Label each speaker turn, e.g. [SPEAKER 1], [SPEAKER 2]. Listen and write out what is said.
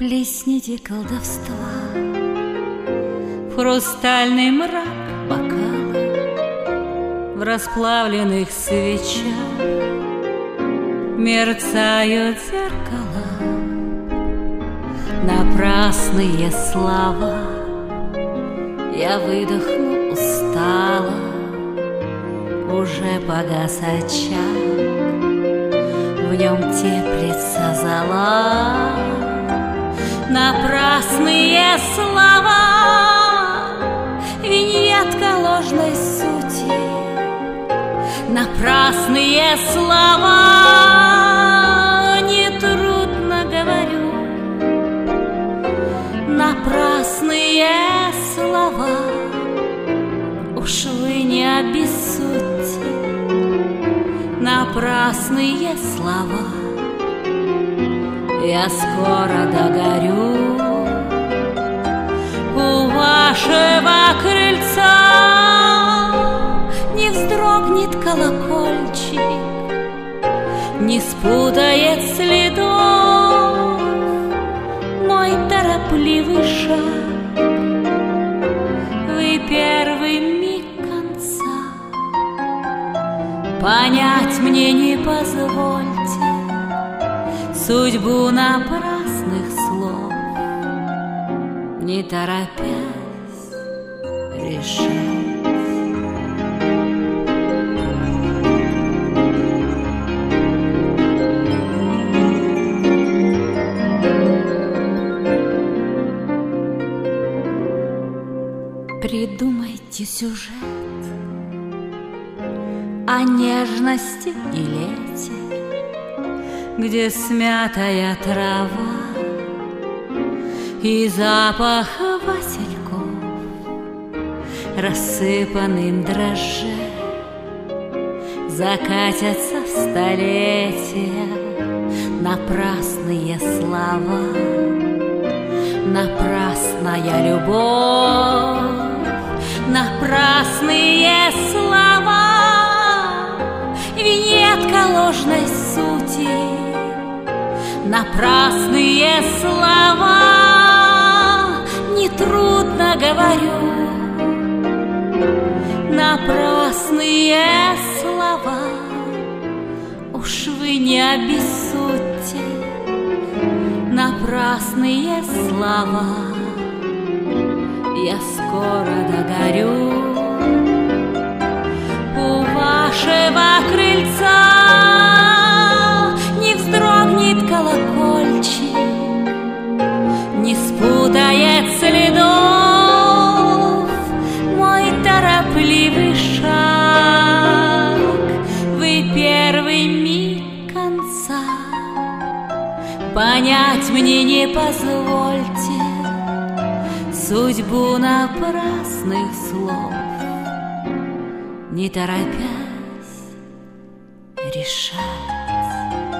[SPEAKER 1] Плесните колдовства в хрустальный мрак бокала, в расплавленных свечах мерцают зеркала. Напрасные слова, я выдохну устало, уже погас очаг, в нем теплится зола. Напрасные слова, виньетка ложной сути. Напрасные слова, нетрудно говорю. Напрасные слова, уж вы не обессудьте. Напрасные слова, я скоро догорю у вашего крыльца. Не вздрогнет колокольчик, не спутает следов мой торопливый шаг. Вы первый миг конца, понять мне не позвольте судьбу напрасных слов, не торопясь решать. Придумайте сюжет о нежности и лете, где смятая трава и запах васильков рассыпанным дрожже закатятся в столетия. Напрасные слова, напрасная любовь. Напрасные слова, виньетка ложной сути. Напрасные слова, нетрудно говорю. Напрасные слова, уж вы не обессудьте. Напрасные слова, я скоро догорю у вашего крыльца. Не вздрогнет колокольчик, не спутает следов мой торопливый шаг. Вы первый миг конца, понять мне не позвольте судьбу напрасных слов, не торопясь решать.